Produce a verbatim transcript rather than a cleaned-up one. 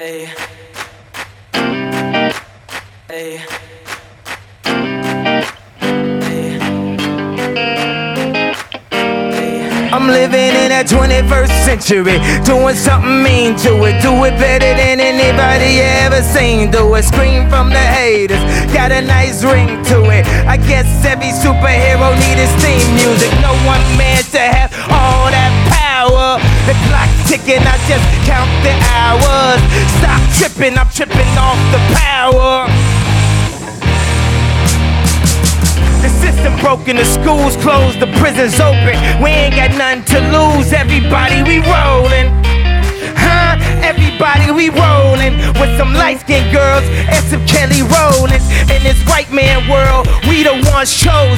Hey. Hey. I'm living in that twenty-first century, doing something mean to it. Do it better than anybody ever seen. Do it, scream from the haters, got a nice ring to it. I guess every superhero need his theme music. No one man to have all that power. The clock's ticking, I just count the hours. Stop tripping, I'm tripping off the power. The system broken, the schools closed, the prisons open. We ain't got nothing to lose, everybody we rollin'. Huh? Everybody we rollin'. With some light-skinned girls and some Kelly Rollins. In this white man world, we the ones chose.